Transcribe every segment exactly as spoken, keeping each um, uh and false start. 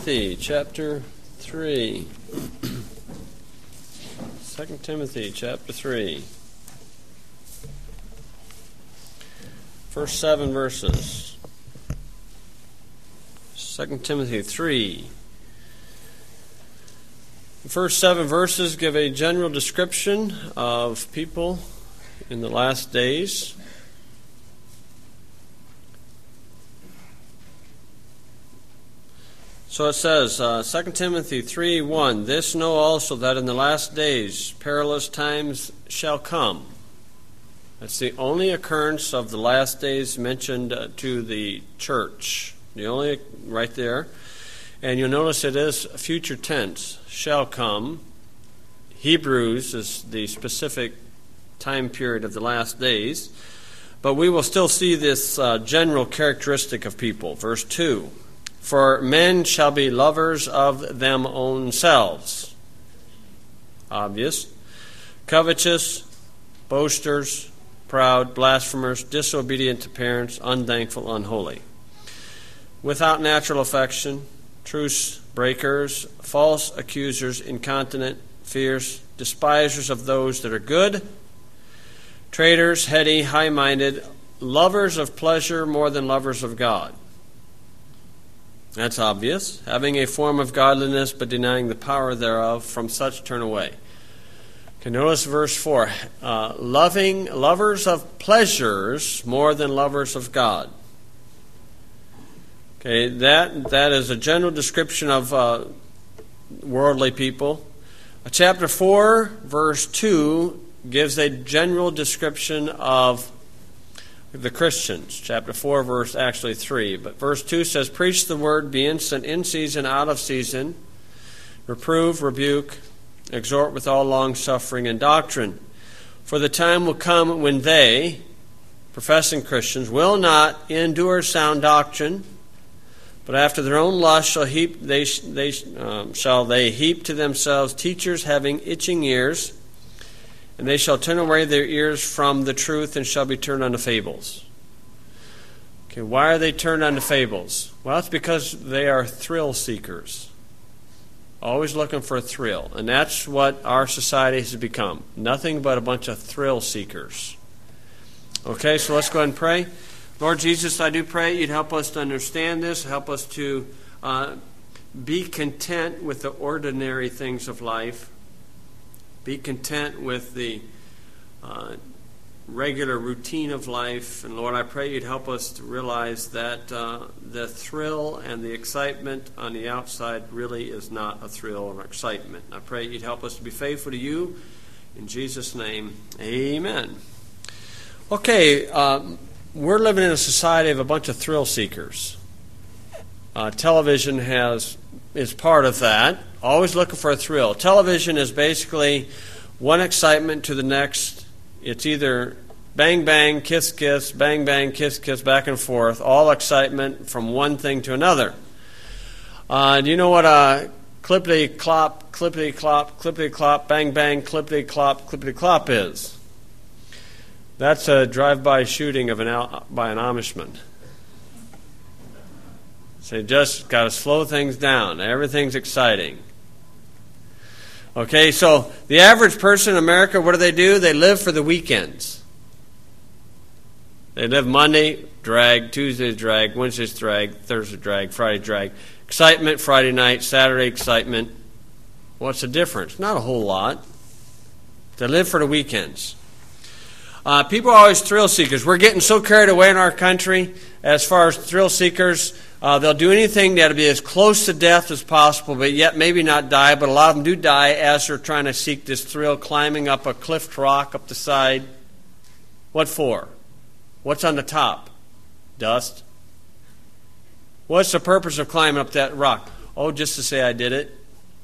Timothy chapter three. Second Timothy chapter three. First seven verses. Second Timothy three. The first seven verses give a general description of people in the last days. So it says, uh, Second Timothy three one, "This know also that in the last days perilous times shall come." That's the only occurrence of the last days mentioned uh, to the church. The only, right there. And you'll notice it is future tense, shall come. Hebrews is the specific time period of the last days. But we will still see this uh, general characteristic of people. Verse two. "For men shall be lovers of them own selves." Obvious. "Covetous, boasters, proud, blasphemers, disobedient to parents, unthankful, unholy. Without natural affection, truce breakers, false accusers, incontinent, fierce, despisers of those that are good, traitors, heady, high-minded, lovers of pleasure more than lovers of God." That's obvious. "Having a form of godliness, but denying the power thereof, from such turn away." Okay, notice verse four. Uh, loving, lovers of pleasures more than lovers of God. Okay, that that is a general description of uh, worldly people. Uh, chapter four, verse two, gives a general description of the Christians. Chapter four, verse actually three. But verse two says, "Preach the word, be instant, in season, out of season, reprove, rebuke, exhort with all long-suffering and doctrine. For the time will come when they," professing Christians, "will not endure sound doctrine, but after their own lust shall heap they, they um, shall they heap to themselves teachers having itching ears, and they shall turn away their ears from the truth and shall be turned unto fables." Okay, why are they turned unto fables? Well, it's because they are thrill seekers. Always looking for a thrill. And that's what our society has become. Nothing but a bunch of thrill seekers. Okay, so let's go ahead and pray. Lord Jesus, I do pray you'd help us to understand this, help us to uh, be content with the ordinary things of life. Be content with the uh, regular routine of life. And Lord, I pray you'd help us to realize that uh, the thrill and the excitement on the outside really is not a thrill or excitement. I pray you'd help us to be faithful to you. In Jesus' name, amen. Okay, uh, we're living in a society of a bunch of thrill seekers. Uh, television has is part of that. Always looking for a thrill. Television is basically one excitement to the next. It's either bang, bang, kiss, kiss, bang, bang, kiss, kiss, back and forth. All excitement from one thing to another. Uh, do you know what a clippity-clop, clippity-clop, clippity-clop, bang, bang, clippity-clop, clippity-clop is? That's a drive-by shooting of an by an Amishman. So you just got to slow things down. Everything's exciting. Okay, so the average person in America, what do they do? They live for the weekends. They live Monday, drag, Tuesday, drag, Wednesday's drag, Thursday, drag, Friday, drag. Excitement, Friday night, Saturday, excitement. What's the difference? Not a whole lot. They live for the weekends. Uh, people are always thrill seekers. We're getting so carried away in our country as far as thrill seekers. Uh, they'll do anything that'll be as close to death as possible, but yet maybe not die. But a lot of them do die as they're trying to seek this thrill, climbing up a cliffed rock up the side. What for? What's on the top? Dust. What's the purpose of climbing up that rock? Oh, just to say I did it.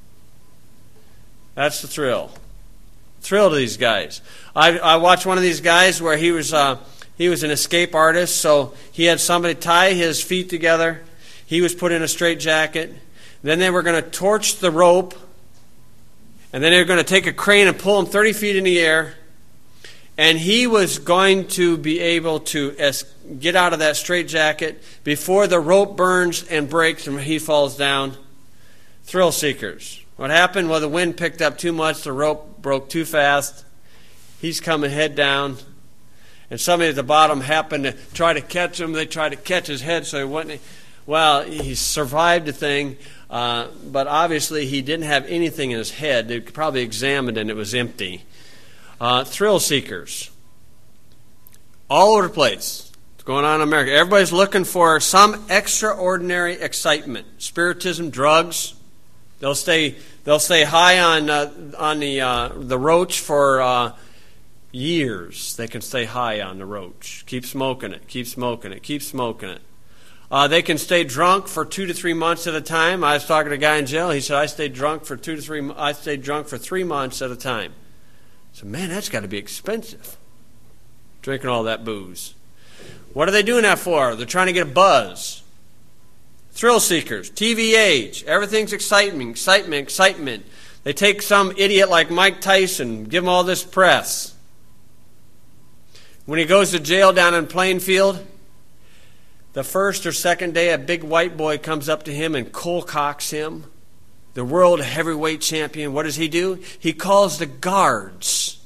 That's the thrill. Thrill to these guys. I, I watched one of these guys where he was uh, he was an escape artist, so he had somebody tie his feet together. He was put in a straitjacket. Then they were going to torch the rope, and then they were going to take a crane and pull him thirty feet in the air. And he was going to be able to es- get out of that straitjacket before the rope burns and breaks and he falls down. Thrill seekers. What happened? Well, the wind picked up too much. The rope broke too fast. He's coming head down. And somebody at the bottom happened to try to catch him. They tried to catch his head so he wouldn't. Well, he survived the thing. Uh, but obviously he didn't have anything in his head. They probably examined it and it was empty. Uh, thrill seekers. All over the place. What's going on in America? Everybody's looking for some extraordinary excitement. Spiritism, drugs. They'll stay. They'll stay high on uh, on the uh, the roach for uh, years. They can stay high on the roach. Keep smoking it. Keep smoking it. Keep smoking it. Uh, they can stay drunk for two to three months at a time. I was talking to a guy in jail. He said, "I stayed drunk for two to three. I stayed drunk for three months at a time." I said, "Man, that's got to be expensive. Drinking all that booze." What are they doing that for? They're trying to get a buzz. Thrill seekers, T V age, everything's excitement, excitement, excitement. They take some idiot like Mike Tyson, give him all this press. When he goes to jail down in Plainfield, the first or second day, a big white boy comes up to him and cold cocks him. The world heavyweight champion, what does he do? He calls the guards.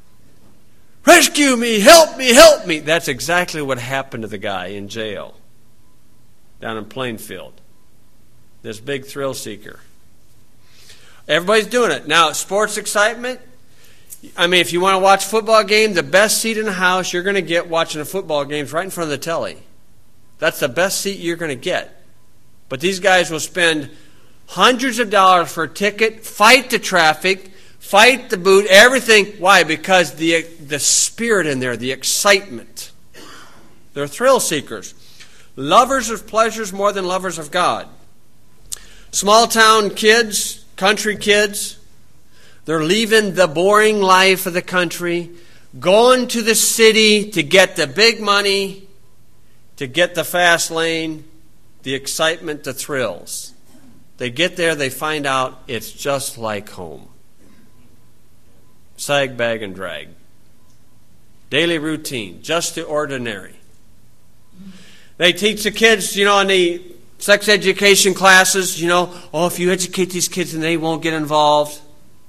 Rescue me, help me, help me. That's exactly what happened to the guy in jail down in Plainfield. This big thrill seeker. Everybody's doing it. Now, sports excitement. I mean, if you want to watch a football game, the best seat in the house you're going to get watching a football game is right in front of the telly. That's the best seat you're going to get. But these guys will spend hundreds of dollars for a ticket, fight the traffic, fight the boot, everything. Why? Because the the spirit in there, the excitement. They're thrill seekers. Lovers of pleasures more than lovers of God. Small town kids, country kids, they're leaving the boring life of the country, going to the city to get the big money, to get the fast lane, the excitement, the thrills. They get there, they find out it's just like home. Sag, bag, and drag. Daily routine, just the ordinary. They teach the kids, you know, in the sex education classes, you know, oh, if you educate these kids then they won't get involved.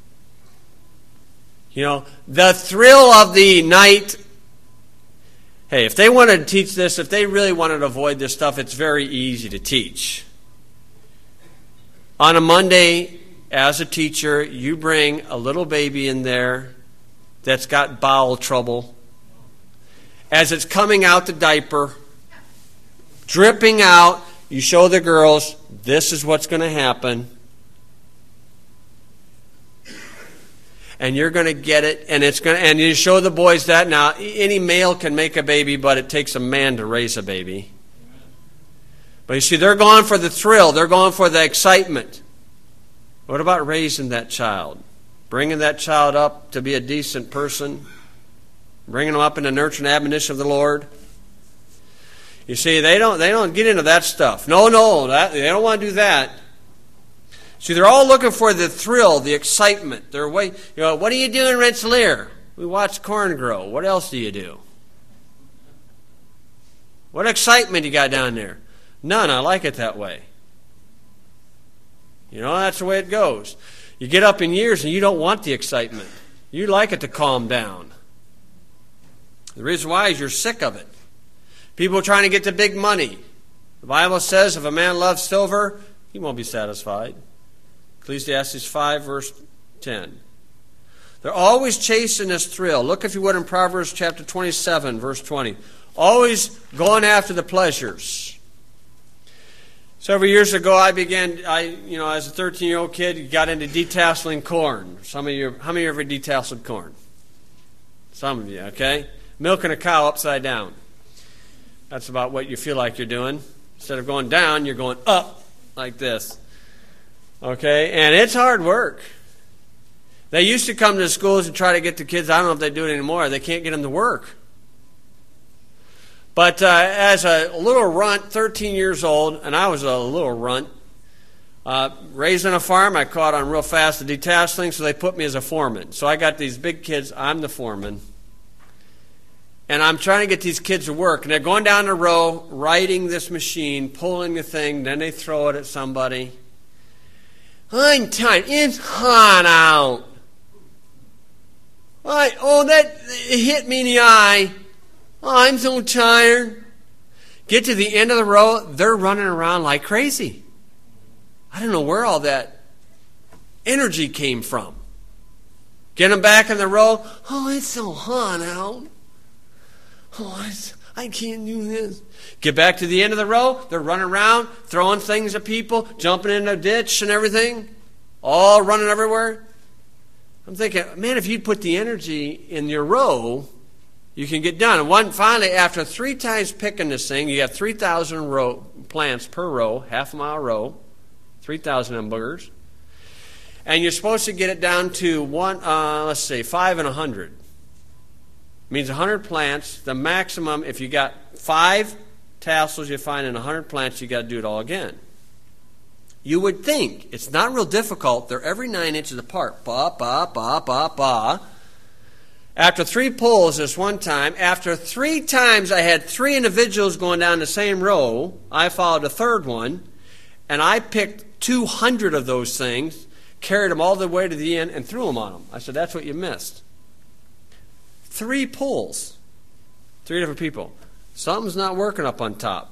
You know, the thrill of the night. Hey, if they wanted to teach this, if they really wanted to avoid this stuff, it's very easy to teach. On a Monday, as a teacher, you bring a little baby in there that's got bowel trouble. As it's coming out the diaper, dripping out, you show the girls, this is what's going to happen. And you're going to get it, and it's going to, and you show the boys that. Now, any male can make a baby, but it takes a man to raise a baby. But you see, they're going for the thrill. They're going for the excitement. What about raising that child? Bringing that child up to be a decent person? Bringing them up in the nurture and admonition of the Lord? You see, they don't they don't get into that stuff. No, no, that, they don't want to do that. See, they're all looking for the thrill, the excitement. They're way, you know, what do you do in Rensselaer? We watch corn grow. What else do you do? What excitement you got down there? None. I like it that way. You know, that's the way it goes. You get up in years and you don't want the excitement. You like it to calm down. The reason why is you're sick of it. People are trying to get the big money. The Bible says if a man loves silver, he won't be satisfied. Ecclesiastes five, verse ten. They're always chasing this thrill. Look, if you would, in Proverbs chapter twenty-seven, verse twenty. Always going after the pleasures. Several years ago, I began, I, you know, as a thirteen-year-old kid, got into detasseling corn. Some of you, how many of you ever detasseled corn? Some of you, okay? Milking a cow upside down. That's about what you feel like you're doing. Instead of going down, you're going up like this. Okay? And it's hard work. They used to come to the schools and try to get the kids, I don't know if they do it anymore, they can't get them to work. But uh, as a little runt, thirteen years old, and I was a little runt, uh, raised on a farm, I caught on real fast the detasseling, so they put me as a foreman. So I got these big kids, I'm the foreman. And I'm trying to get these kids to work. And they're going down the row, riding this machine, pulling the thing, then they throw it at somebody. I'm tired. It's hot out. I, oh, that it hit me in the eye. Oh, I'm so tired. Get to the end of the row, they're running around like crazy. I don't know where all that energy came from. Get them back in the row. Oh, it's so hot out. Oh, it's, I can't do this. Get back to the end of the row. They're running around, throwing things at people, jumping in the ditch and everything. All running everywhere. I'm thinking, man, if you'd put the energy in your row, you can get done. And one, finally, after three times picking this thing, you have three thousand row, plants per row, half a mile row, three thousand of them boogers. And you're supposed to get it down to one, uh, let's say, five and a hundred. Means a hundred plants. The maximum, if you got five tassels you find in a hundred plants, you got to do it all again. You would think it's not real difficult. They're every nine inches apart. Ba ba ba ba ba. After three pulls this one time, after three times I had three individuals going down the same row, I followed a third one, and I picked two hundred of those things, carried them all the way to the end, and threw them on them. I said, that's what you missed. Three pulls. Three different people. Something's not working up on top.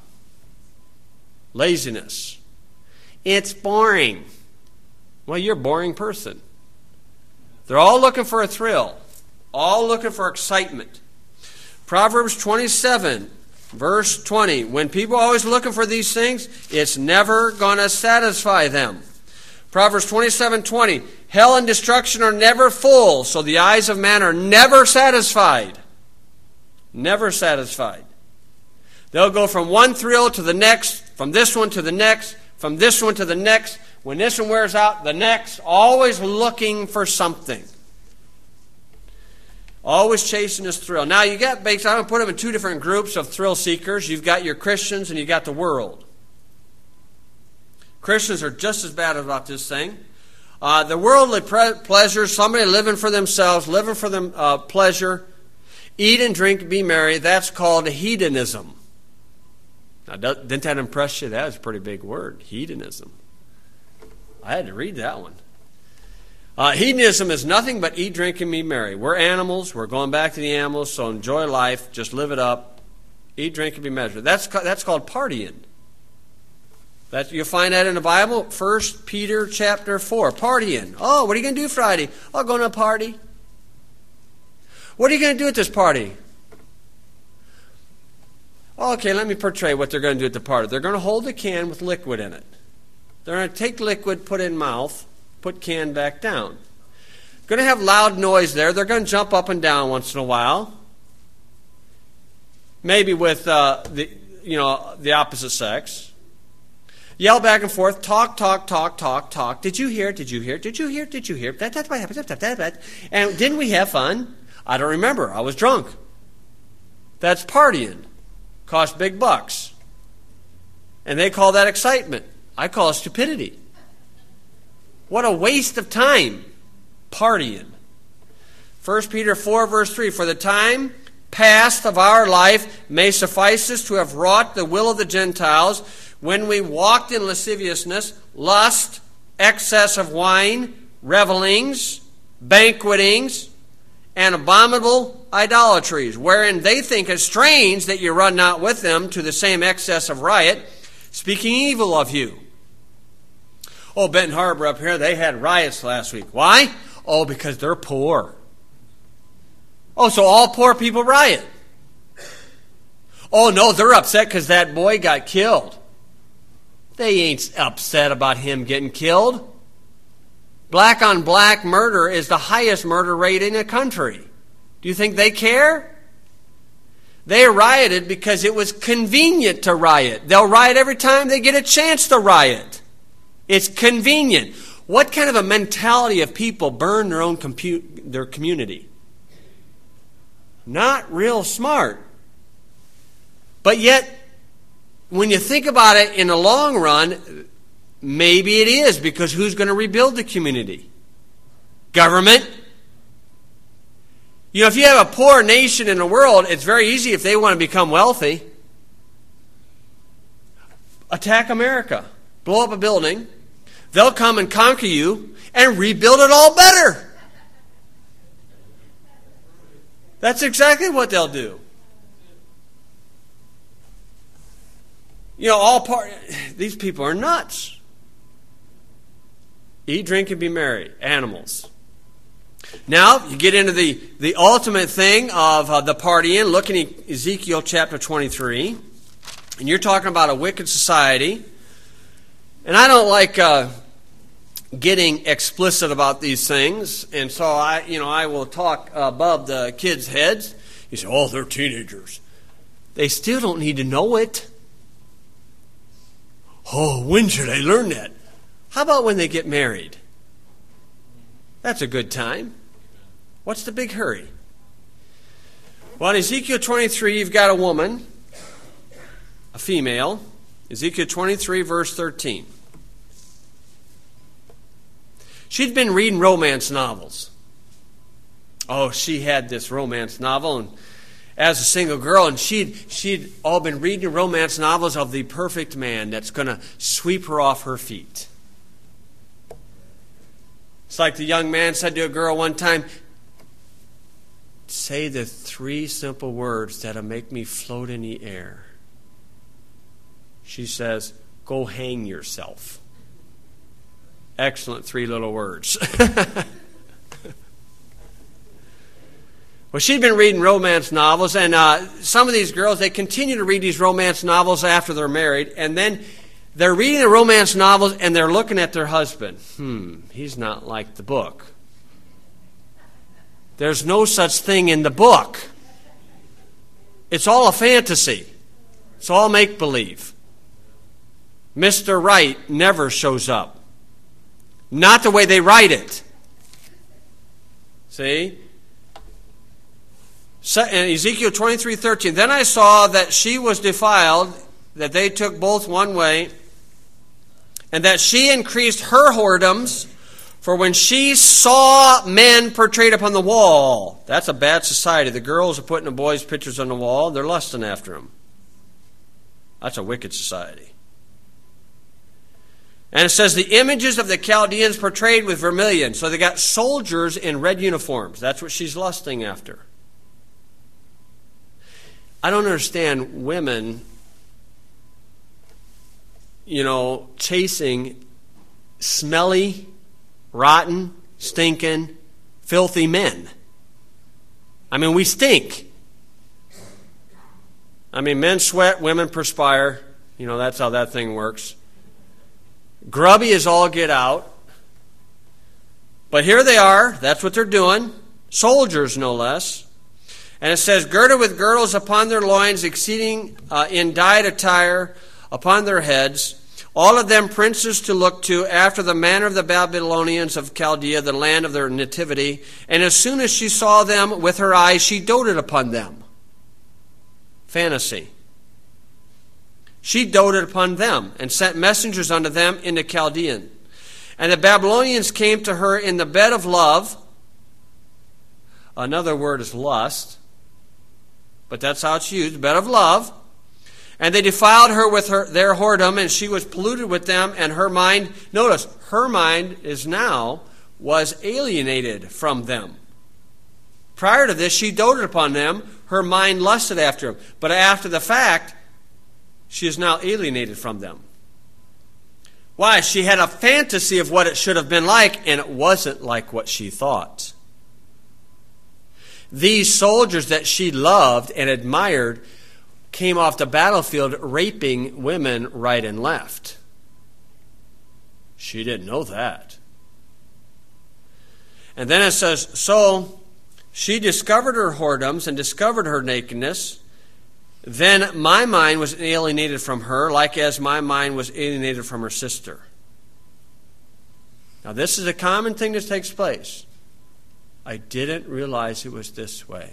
Laziness. It's boring. Well, you're a boring person. They're all looking for a thrill. All looking for excitement. Proverbs twenty-seven, verse twenty. When people are always looking for these things, it's never going to satisfy them. Proverbs twenty-seven twenty. Hell and destruction are never full, so the eyes of man are never satisfied. Never satisfied. They'll go from one thrill to the next, from this one to the next, from this one to the next. When this one wears out, the next. Always looking for something. Always chasing this thrill. Now, you got, I'm going to put them in two different groups of thrill seekers. You've got your Christians and you've got the world. Christians are just as bad about this thing. Uh, the worldly pre- pleasure, somebody living for themselves, living for them uh, pleasure, eat and drink, be merry, that's called hedonism. Now, didn't that impress you? That was a pretty big word, hedonism. I had to read that one. Uh, hedonism is nothing but eat, drink, and be merry. We're animals. We're going back to the animals, so enjoy life. Just live it up. Eat, drink, and be merry. That's, that's called partying. That, you'll find that in the Bible, First Peter chapter four. Partying. Oh, what are you going to do Friday? Oh, going to a party. What are you going to do at this party? Oh, okay, let me portray what they're going to do at the party. They're going to hold a can with liquid in it. They're going to take liquid, put it in mouth, put can back down. Going to have loud noise there. They're going to jump up and down once in a while. Maybe with uh, the you know the opposite sex. Yell back and forth. Talk, talk, talk, talk, talk. Did you hear? Did you hear? Did you hear? Did you hear? That, that's what happened. That, that, that. And didn't we have fun? I don't remember. I was drunk. That's partying. Cost big bucks. And they call that excitement. I call it stupidity. What a waste of time. Partying. First Peter four, verse three. For the time past of our life may suffice us to have wrought the will of the Gentiles, when we walked in lasciviousness, lust, excess of wine, revelings, banquetings, and abominable idolatries, wherein they think it strange that you run not with them to the same excess of riot, speaking evil of you. Oh, Benton Harbor up here, they had riots last week. Why? Oh, because they're poor. Oh, so all poor people riot. Oh, no, they're upset because that boy got killed. They ain't upset about him getting killed. Black on black murder is the highest murder rate in the country. Do you think they care? They rioted because it was convenient to riot. They'll riot every time they get a chance to riot. It's convenient. What kind of a mentality of people burn their own compu- their community? Not real smart. But yet, when you think about it in the long run, maybe it is, because who's going to rebuild the community? Government? You know, if you have a poor nation in the world, it's very easy if they want to become wealthy. Attack America. Blow up a building. they'll come and conquer you and rebuild it all better. That's exactly what they'll do. You know, all part. These people are nuts. Eat, drink, and be merry. Animals. Now, you get into the, the ultimate thing of uh, the partying. Look in Ezekiel chapter twenty-three. And you're talking about a wicked society. And I don't like uh, getting explicit about these things. And so I, you know, I will talk above the kids' heads. You say, oh, they're teenagers. They still don't need to know it. Oh, when should I learn that? How about when they get married? That's a good time. What's the big hurry? Well, in Ezekiel twenty-three, you've got a woman, a female. Ezekiel twenty-three, verse thirteen. She'd been reading romance novels. Oh, she had this romance novel, and as a single girl, and she'd she'd all been reading romance novels of the perfect man that's going to sweep her off her feet. It's like the young man said to a girl one time, say the three simple words that'll make me float in the air. She says, go hang yourself. Excellent three little words. Well, she'd been reading romance novels, and uh, some of these girls, they continue to read these romance novels after they're married, and then they're reading the romance novels, and they're looking at their husband. Hmm, he's not like the book. There's no such thing in the book. It's all a fantasy. It's all make-believe. Mister Right never shows up. Not the way they write it. See? In Ezekiel twenty-three thirteen, then I saw that she was defiled, that they took both one way, and that she increased her whoredoms, for when she saw men portrayed upon the wall. That's a bad society. The girls are putting the boys' pictures on the wall. They're lusting after them. That's a wicked society. And it says the images of the Chaldeans portrayed with vermilion. So they got soldiers in red uniforms. That's what she's lusting after. I don't understand women, you know, chasing smelly, rotten, stinking, filthy men. I mean, we stink. I mean, men sweat, women perspire. You know, that's how that thing works. Grubby as all get out. But here they are. That's what they're doing. Soldiers, no less. And it says, girded with girdles upon their loins, exceeding uh, in dyed attire upon their heads, all of them princes to look to, after the manner of the Babylonians of Chaldea, the land of their nativity. And as soon as she saw them with her eyes, she doted upon them. Fantasy. She doted upon them, and sent messengers unto them into Chaldean. And the Babylonians came to her in the bed of love. Another word is lust. But that's how it's used, bed of love. And they defiled her with her, their whoredom, and she was polluted with them, and her mind, notice, her mind is now, was alienated from them. Prior to this, she doted upon them, her mind lusted after them. But after the fact, she is now alienated from them. Why? She had a fantasy of what it should have been like, and it wasn't like what she thought. These soldiers that she loved and admired came off the battlefield raping women right and left. She didn't know that. And then it says, so she discovered her whoredoms and discovered her nakedness. Then my mind was alienated from her, like as my mind was alienated from her sister. Now this is a common thing that takes place. I didn't realize it was this way.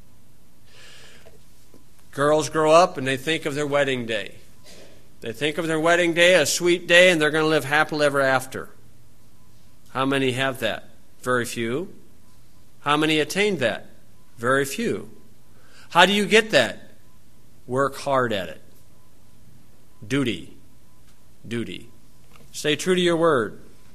Girls grow up and they think of their wedding day. They think of their wedding day, a sweet day, and they're going to live happily ever after. How many have that? Very few. How many attain that? Very few. How do you get that? Work hard at it. Duty. Duty. Stay true to your word.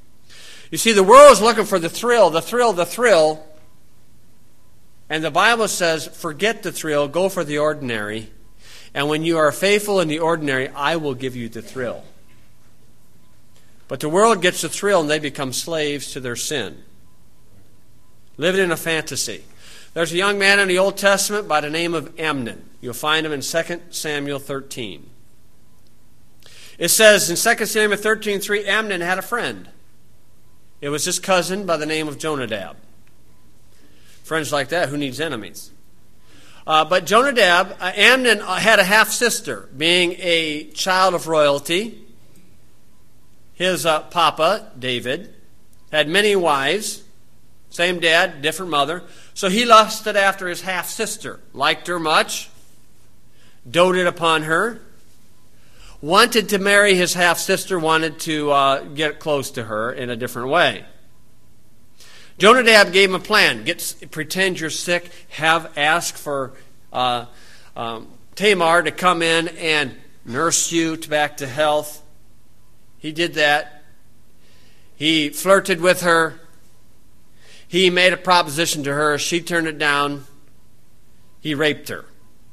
You see, the world is looking for the thrill, the thrill, the thrill. And the Bible says, forget the thrill, go for the ordinary. And when you are faithful in the ordinary, I will give you the thrill. But the world gets the thrill and they become slaves to their sin. Living in a fantasy. There's a young man in the Old Testament by the name of Amnon. You'll find him in Second Samuel thirteen. It says in Second Samuel thirteen three, Amnon had a friend. It was his cousin by the name of Jonadab. Friends like that, who needs enemies? Uh, but Jonadab, uh, Amnon had a half-sister, being a child of royalty. His uh, papa, David, had many wives. Same dad, different mother. So he lusted after his half-sister. Liked her much. Doted upon her. Wanted to marry his half-sister. Wanted to uh, get close to her in a different way. Jonadab gave him a plan. Get, pretend you're sick. Have ask for uh, um, Tamar to come in and nurse you to back to health. He did that. He flirted with her. He made a proposition to her. She turned it down. He raped her.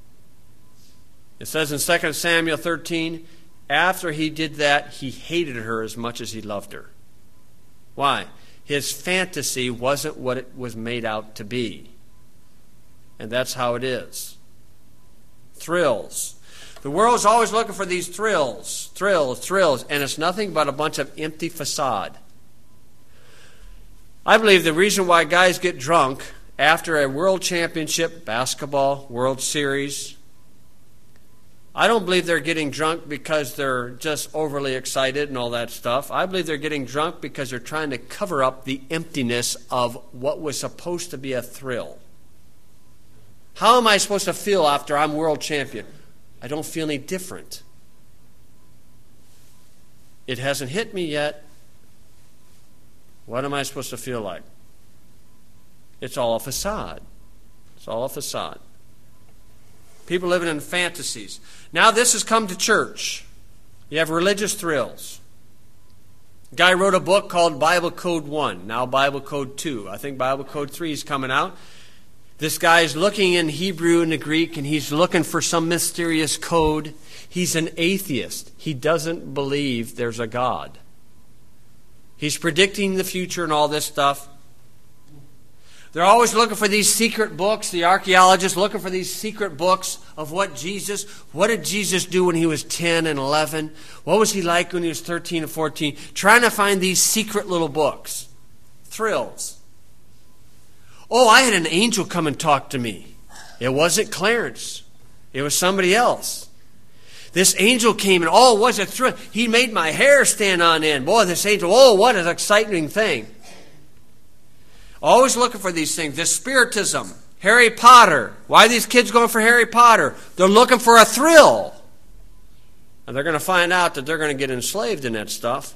It says in Second Samuel thirteen, after he did that, he hated her as much as he loved her. Why? His fantasy wasn't what it was made out to be. And that's how it is. Thrills. The world's always looking for these thrills, thrills, thrills, and it's nothing but a bunch of empty facade. I believe the reason why guys get drunk after a world championship, basketball, World Series, I don't believe they're getting drunk because they're just overly excited and all that stuff. I believe they're getting drunk because they're trying to cover up the emptiness of what was supposed to be a thrill. How am I supposed to feel after I'm world champion? I don't feel any different. It hasn't hit me yet. What am I supposed to feel like? It's all a facade. It's all a facade. People living in fantasies. Now this has come to church. You have religious thrills. A guy wrote a book called Bible Code one, now Bible Code two. I think Bible Code three is coming out. This guy is looking in Hebrew and the Greek, and he's looking for some mysterious code. He's an atheist. He doesn't believe there's a God. He's predicting the future and all this stuff. They're always looking for these secret books, the archaeologists looking for these secret books of what Jesus, what did Jesus do when he was ten and eleven? What was he like when he was thirteen and fourteen? Trying to find these secret little books. Thrills. Oh, I had an angel come and talk to me. It wasn't Clarence. It was somebody else. This angel came and, oh, what a thrill. He made my hair stand on end. Boy, this angel, oh, what an exciting thing. Always looking for these things. This spiritism. Harry Potter. Why are these kids going for Harry Potter? They're looking for a thrill. And they're going to find out that they're going to get enslaved in that stuff.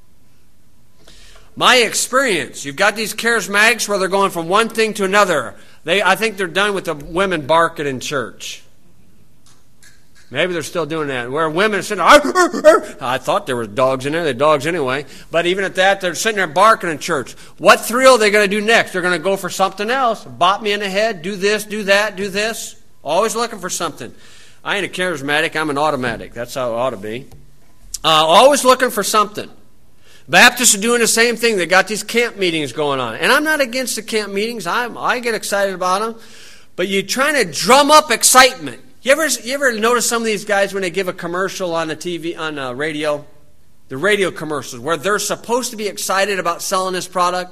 My experience, you've got these charismatics where they're going from one thing to another. They, I think they're done with the women barking in church. Maybe they're still doing that. Where women are sitting there, arr, arr, arr. I thought there were dogs in there. They're dogs anyway. But even at that, they're sitting there barking in church. What thrill are they going to do next? They're going to go for something else. Bop me in the head, do this, do that, do this. Always looking for something. I ain't a charismatic, I'm an automatic. That's how it ought to be. Uh, always looking for something. Baptists are doing the same thing. They got these camp meetings going on. And I'm not against the camp meetings. I I get excited about them. But you're trying to drum up excitement. You ever you ever notice some of these guys when they give a commercial on the T V, on the radio? The radio commercials where they're supposed to be excited about selling this product.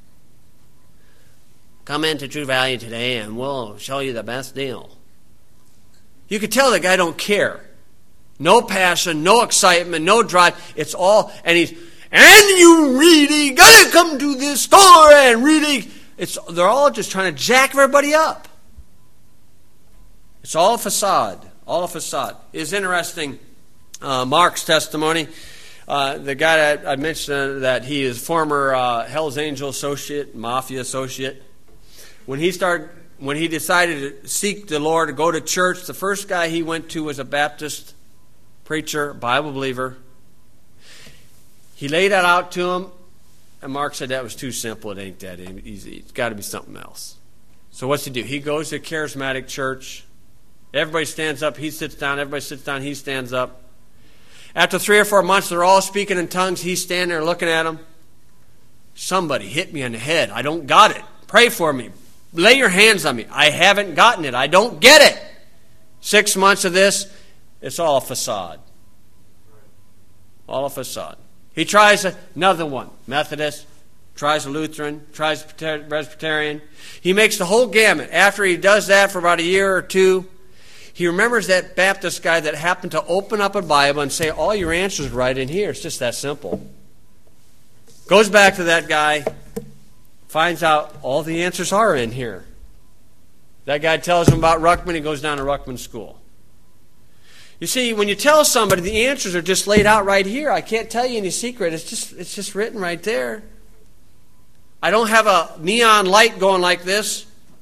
Come into True Value today and we'll show you the best deal. You could tell the guy don't care. No passion, no excitement, no drive. It's all, and he's, and you really gotta come to this store and really, it's, they're all just trying to jack everybody up. It's all a facade, all a facade. It's interesting, uh, Mark's testimony, uh, the guy that I mentioned that he is former uh, Hell's Angel associate, mafia associate. When he started, when he decided to seek the Lord, to go to church, the first guy he went to was a Baptist preacher, Bible believer. He laid that out to him. And Mark said that was too simple. It ain't that easy. It's got to be something else. So what's he do? He goes to a charismatic church. Everybody stands up. He sits down. Everybody sits down. He stands up. After three or four months, they're all speaking in tongues. He's standing there looking at them. Somebody hit me on the head. I don't got it. Pray for me. Lay your hands on me. I haven't gotten it. I don't get it. Six months of this, it's all a facade. All a facade. He tries another one. Methodist, tries a Lutheran, tries Presbyterian. He makes the whole gamut. After he does that for about a year or two, he remembers that Baptist guy that happened to open up a Bible and say, all your answers right in here. It's just that simple. Goes back to that guy, finds out all the answers are in here. That guy tells him about Ruckman. He goes down to Ruckman School. You see, when you tell somebody the answers are just laid out right here, I can't tell you any secret. It's just it's just written right there. I don't have a neon light going like this,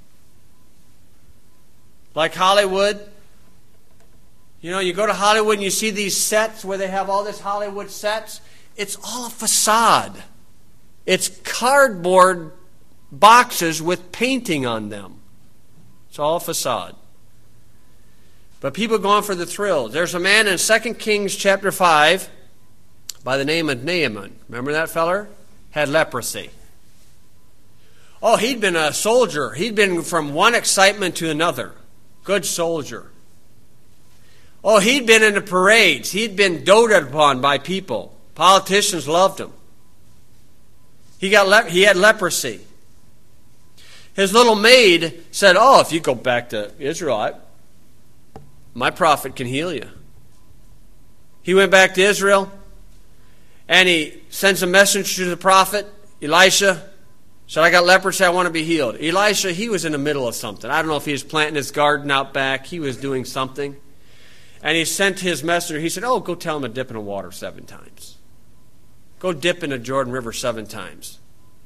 like Hollywood. You know, you go to Hollywood and you see these sets where they have all this Hollywood sets. It's all a facade. It's cardboard boxes with painting on them. It's all a facade. But people going for the thrills. There's a man in Second Kings chapter five by the name of Naaman. Remember that feller? Had leprosy. Oh, he'd been a soldier. He'd been from one excitement to another. Good soldier. Oh, he'd been in the parades. He'd been doted upon by people. Politicians loved him. He got le- he had leprosy. His little maid said, oh, if you go back to Israel, I, my prophet can heal you. He went back to Israel, and he sends a message to the prophet, Elisha. Said, I got leprosy, I want to be healed. Elisha, he was in the middle of something. I don't know if he was planting his garden out back. He was doing something. And he sent his messenger. He said, oh, go tell him to dip in the water seven times. Go dip in the Jordan River seven times.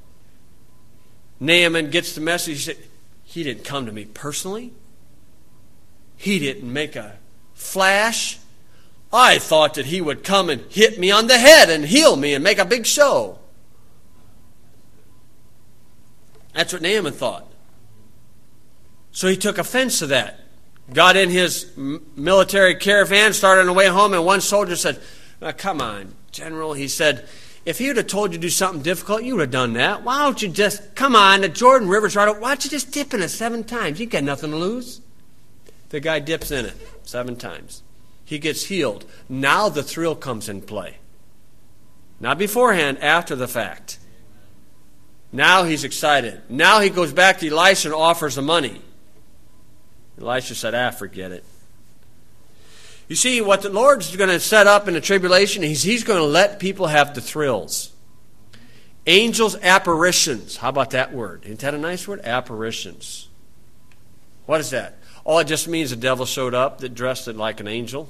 Naaman gets the message. He said, he didn't come to me personally. He didn't make a flash. I thought that he would come and hit me on the head and heal me and make a big show. That's what Naaman thought. So he took offense to that. Got in his military caravan, started on the way home, and one soldier said, now, come on, General. He said, if he would have told you to do something difficult, you would have done that. Why don't you just, come on, the Jordan River's right up. Why don't you just dip in it seven times? You got nothing to lose. The guy dips in it seven times. He gets healed. Now the thrill comes in play. Not beforehand, after the fact. Now he's excited. Now he goes back to Elisha and offers the money. Elisha said, ah, forget it. You see, what the Lord's going to set up in the tribulation is he's going to let people have the thrills. Angels' apparitions. How about that word? Isn't that a nice word? Apparitions. What is that? Oh, it just means the devil showed up that dressed it like an angel.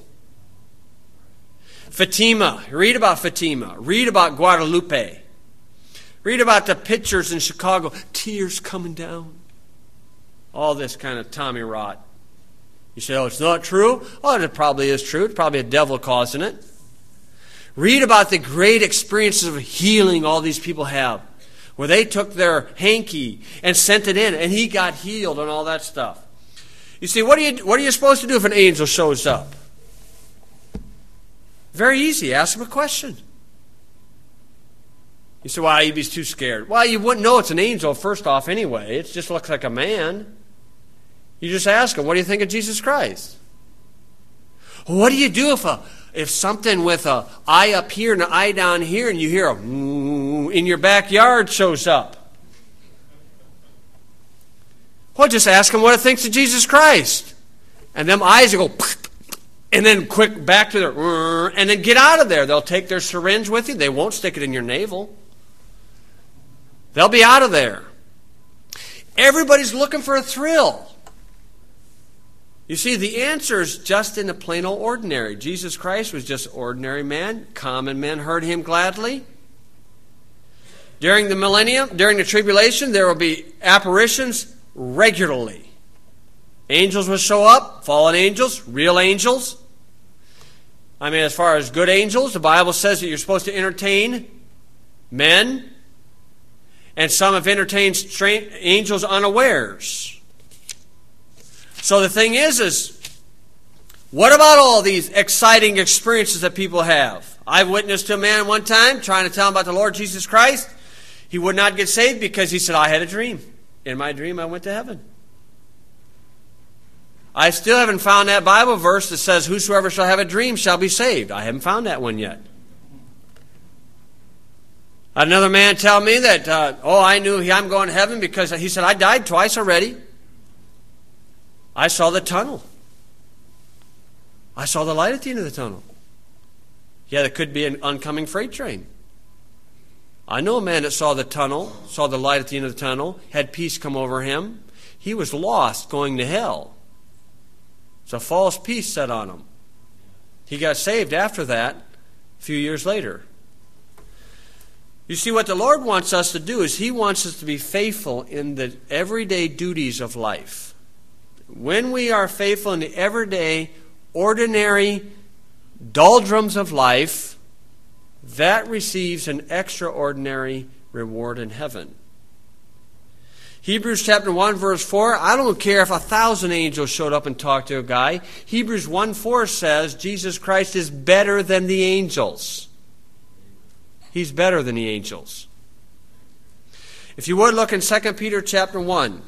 Fatima. Read about Fatima. Read about Guadalupe. Read about the pictures in Chicago. Tears coming down. All this kind of Tommy rot. You say, oh, it's not true? Oh, it probably is true. It's probably a devil causing it. Read about the great experiences of healing all these people have, where they took their hanky and sent it in, and he got healed and all that stuff. You see, what are you, what are you supposed to do if an angel shows up? Very easy. Ask him a question. You say, why, you'd be too scared. Well, you wouldn't know it's an angel first off anyway. It just looks like a man. You just ask him, what do you think of Jesus Christ? Well, what do you do if a if something with a eye up here and an eye down here and you hear a in your backyard shows up? Well, just ask him what it thinks of Jesus Christ. And them eyes will go, and then quick back to their, and then get out of there. They'll take their syringe with you. They won't stick it in your navel. They'll be out of there. Everybody's looking for a thrill. You see, the answer is just in the plain old ordinary. Jesus Christ was just ordinary man. Common men heard him gladly. During the millennium, during the tribulation, there will be apparitions regularly. Angels will show up, fallen angels, real angels. I mean, as far as good angels, the Bible says that you're supposed to entertain men And some have entertained strange angels unawares. So the thing is, is what about all these exciting experiences that people have? I witnessed to a man one time trying to tell him about the Lord Jesus Christ. He would not get saved because he said, I had a dream. In my dream, I went to heaven. I still haven't found that Bible verse that says, whosoever shall have a dream shall be saved. I haven't found that one yet. Another man tell me that, uh, oh, I knew I'm going to heaven because he said, I died twice already. I saw the tunnel. I saw the light at the end of the tunnel. Yeah, there could be an oncoming freight train. I know a man that saw the tunnel, saw the light at the end of the tunnel, had peace come over him. He was lost going to hell. It's a false peace set on him. He got saved after that, a few years later. You see, what the Lord wants us to do is He wants us to be faithful in the everyday duties of life. When we are faithful in the everyday, ordinary doldrums of life, that receives an extraordinary reward in heaven. Hebrews chapter one, verse four, I don't care if a thousand angels showed up and talked to a guy. Hebrews one four says Jesus Christ is better than the angels. He's better than the angels. If you would look in Second Peter chapter one.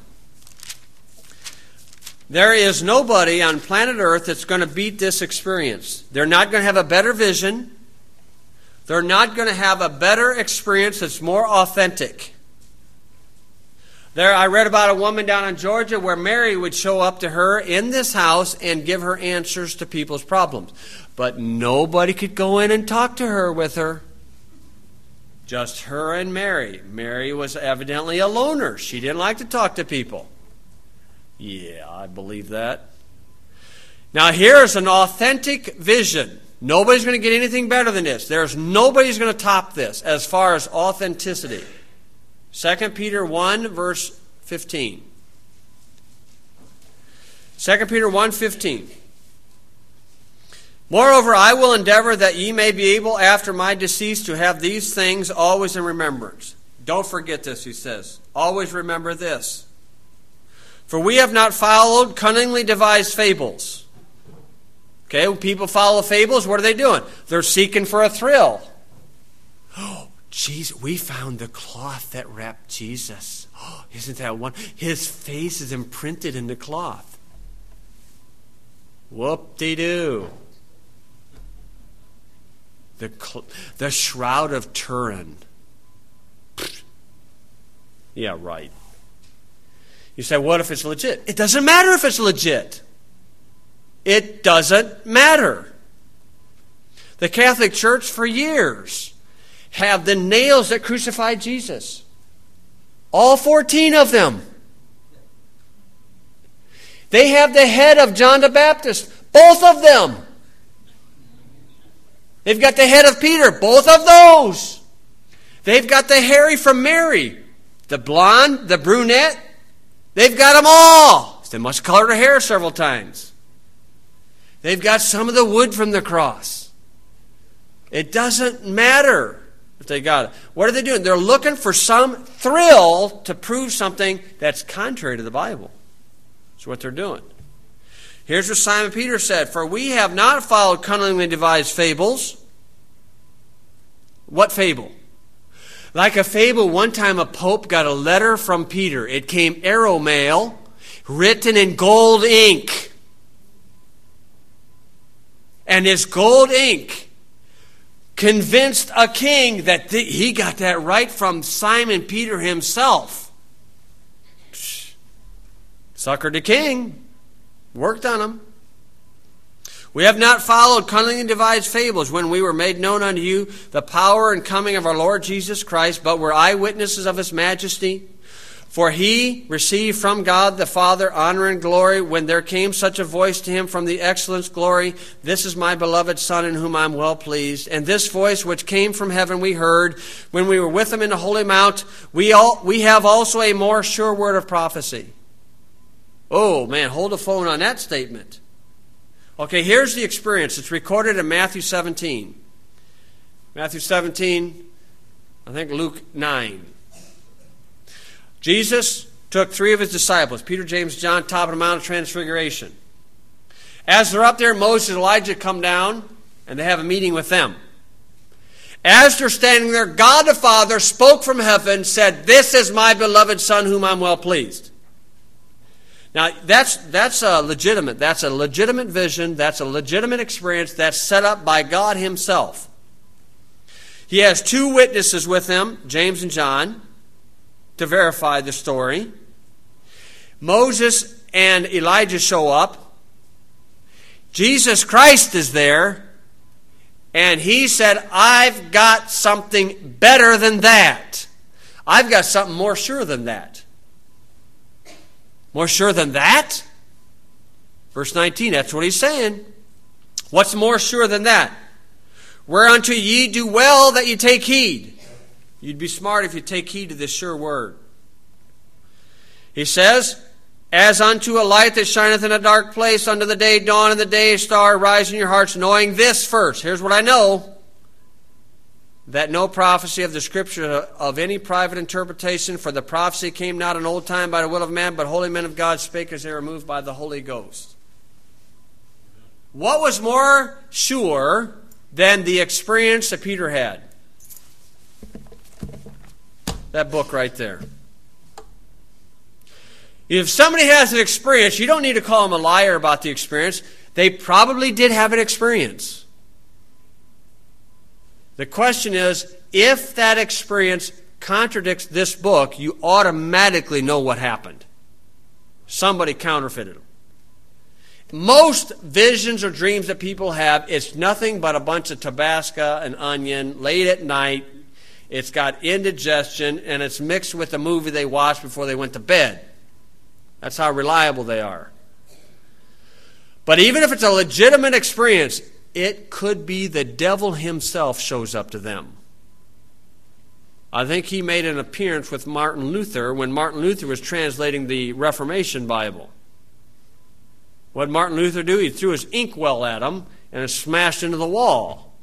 There is nobody on planet Earth that's going to beat this experience. They're not going to have a better vision. They're not going to have a better experience that's more authentic. There, I read about a woman down in Georgia where Mary would show up to her in this house and give her answers to people's problems. But nobody could go in and talk to her with her. Just her and Mary. Mary was evidently a loner. She didn't like to talk to people. Yeah, I believe that. Now here's an authentic vision. Nobody's going to get anything better than this. There's nobody's going to top this as far as authenticity. Second Peter one, verse fifteen. Second Peter one, fifteen. Moreover, I will endeavor that ye may be able after my decease to have these things always in remembrance. Don't forget this, he says. Always remember this. For we have not followed cunningly devised fables. Okay, when people follow fables, what are they doing? They're seeking for a thrill. Oh, Jesus, we found the cloth that wrapped Jesus. Oh, isn't that one? His face is imprinted in the cloth. Whoop-de-doo. The, cl- the Shroud of Turin. Yeah, right. You say, what if it's legit? It doesn't matter if it's legit. It doesn't matter. The Catholic Church for years have the nails that crucified Jesus. All fourteen of them. They have the head of John the Baptist. Both of them. They've got the head of Peter. Both of those. They've got the Harry from Mary. The blonde, the brunette. They've got them all. They must color their hair several times. They've got some of the wood from the cross. It doesn't matter if they got it. What are they doing? They're looking for some thrill to prove something that's contrary to the Bible. That's what they're doing. Here's what Simon Peter said. For we have not followed cunningly devised fables. What fable? Like a fable, one time a pope got a letter from Peter. It came arrow mail, written in gold ink. And this gold ink convinced a king that th- he got that right from Simon Peter himself. Psh, suckered the king. Worked on him. We have not followed cunningly devised fables when we were made known unto you the power and coming of our Lord Jesus Christ, but were eyewitnesses of His majesty. For He received from God the Father honor and glory when there came such a voice to Him from the excellence glory, This is my beloved Son in whom I am well pleased. And this voice which came from heaven we heard when we were with Him in the holy mount. We all we have also a more sure word of prophecy. Oh man, hold the phone on that statement. Okay, here's the experience. It's recorded in Matthew seventeen. Matthew seventeen, I think Luke nine. Jesus took three of his disciples, Peter, James, John, top of the Mount of Transfiguration. As they're up there, Moses and Elijah come down, and they have a meeting with them. As they're standing there, God the Father spoke from heaven, said, "This is my beloved Son, whom I'm well pleased." Now, that's, that's a legitimate. That's a legitimate vision. That's a legitimate experience that's set up by God himself. He has two witnesses with him, James and John, to verify the story. Moses and Elijah show up. Jesus Christ is there. And he said, "I've got something better than that. I've got something more sure than that." More sure than that? Verse nineteen, that's what he's saying. What's more sure than that? "Whereunto ye do well that ye take heed." You'd be smart if you take heed to this sure word. He says, "As unto a light that shineth in a dark place, unto the day dawn and the day star rise in your hearts, knowing this first." Here's what I know. "That no prophecy of the Scripture of any private interpretation, for the prophecy came not in old time by the will of man, but holy men of God spake as they were moved by the Holy Ghost." What was more sure than the experience that Peter had? That book right there. If somebody has an experience, you don't need to call them a liar about the experience. They probably did have an experience. The question is, if that experience contradicts this book, you automatically know what happened. Somebody counterfeited them. Most visions or dreams that people have, it's nothing but a bunch of Tabasco and onion late at night. It's got indigestion, and it's mixed with the movie they watched before they went to bed. That's how reliable they are. But even if it's a legitimate experience, it could be the devil himself shows up to them. I think he made an appearance with Martin Luther when Martin Luther was translating the Reformation Bible. What did Martin Luther do? He threw his inkwell at him, and it smashed into the wall.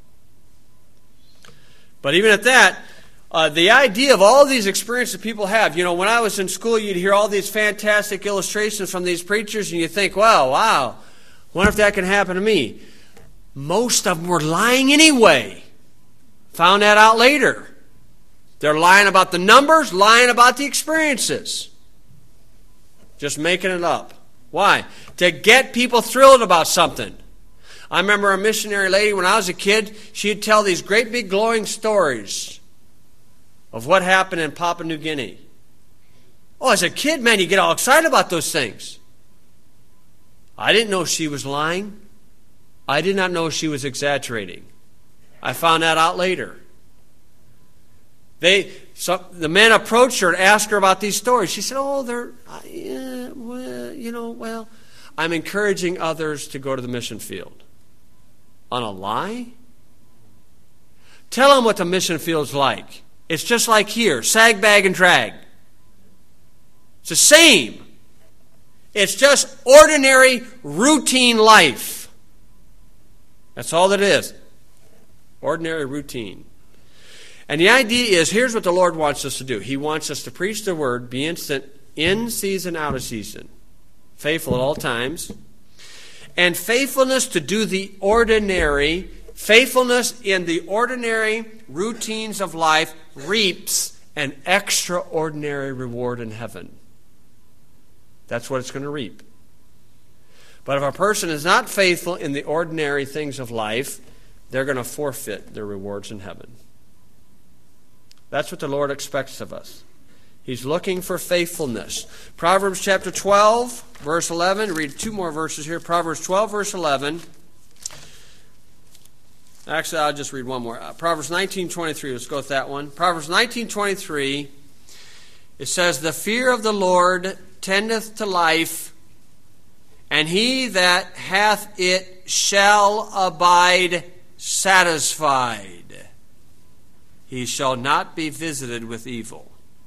But even at that, Uh, the idea of all these experiences people have, you know, when I was in school, you'd hear all these fantastic illustrations from these preachers, and you think, wow, wow, wonder if that can happen to me. Most of them were lying anyway. Found that out later. They're lying about the numbers, lying about the experiences. Just making it up. Why? To get people thrilled about something. I remember a missionary lady when I was a kid, she'd tell these great big glowing stories of what happened in Papua New Guinea. Oh, as a kid, man, you get all excited about those things. I didn't know she was lying. I did not know she was exaggerating. I found that out later. They, so the men approached her and asked her about these stories. She said, "Oh, they're, uh, yeah, well, you know, well, I'm encouraging others to go to the mission field." On a lie? Tell them what the mission field's like. It's just like here, sag, bag, and drag. It's the same. It's just ordinary, routine life. That's all that it is. Ordinary routine. And the idea is, here's what the Lord wants us to do. He wants us to preach the word, be instant, in season, out of season. Faithful at all times. And faithfulness to do the ordinary, faithfulness in the ordinary routines of life reaps an extraordinary reward in heaven. That's what it's going to reap. But if a person is not faithful in the ordinary things of life, they're going to forfeit their rewards in heaven. That's what the Lord expects of us. He's looking for faithfulness. Proverbs chapter twelve, verse eleven. Read two more verses here. Proverbs twelve, verse eleven. Actually, I'll just read one more. Uh, Proverbs nineteen twenty-three. Let's go with that one. Proverbs nineteen twenty-three. It says, "The fear of the Lord tendeth to life, and he that hath it shall abide satisfied. He shall not be visited with evil."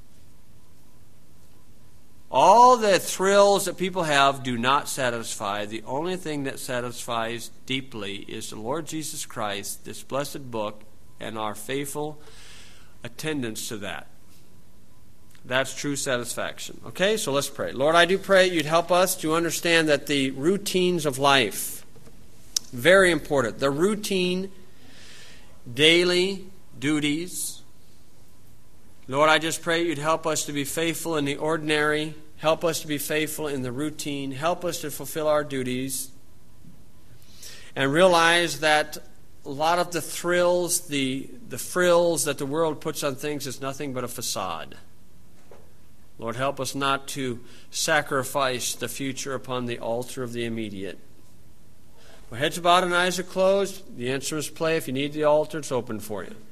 All the thrills that people have do not satisfy. The only thing that satisfies deeply is the Lord Jesus Christ, this blessed book, and our faithful attendance to that. That's true satisfaction. Okay, so let's pray. Lord, I do pray you'd help us to understand that the routines of life, very important. The routine, daily duties. Lord, I just pray you'd help us to be faithful in the ordinary. Help us to be faithful in the routine. Help us to fulfill our duties. And realize that a lot of the thrills, the, the frills that the world puts on things is nothing but a facade. Lord, help us not to sacrifice the future upon the altar of the immediate. Well, heads bowed and eyes are closed. The instruments play. If you need the altar, it's open for you.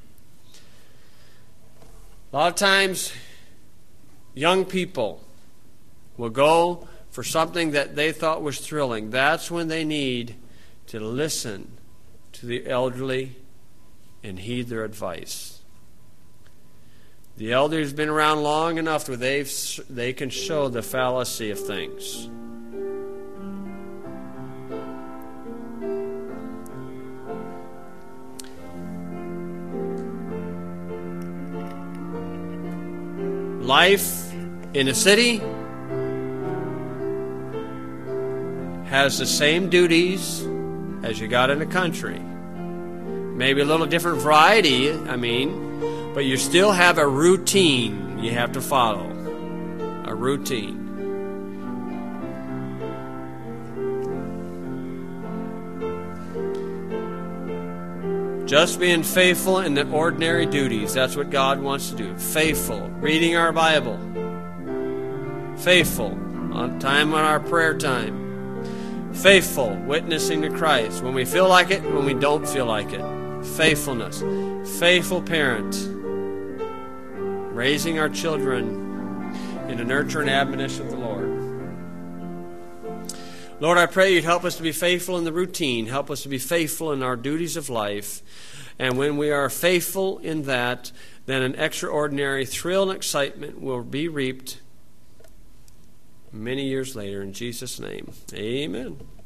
A lot of times, young people will go for something that they thought was thrilling. That's when they need to listen to the elderly and heed their advice. The elder's been around long enough where they've, they can show the fallacy of things. Life in a city has the same duties as you got in the country. Maybe a little different variety, I mean, but you still have a routine you have to follow. A routine. Just being faithful in the ordinary duties. That's what God wants to do. Faithful. Reading our Bible. Faithful. On time on our prayer time. Faithful. Witnessing to Christ. When we feel like it, when we don't feel like it. Faithfulness. Faithful parent. Raising our children in the nurture and admonition of the Lord. Lord, I pray you'd help us to be faithful in the routine. Help us to be faithful in our duties of life. And when we are faithful in that, then an extraordinary thrill and excitement will be reaped many years later. In Jesus' name, amen.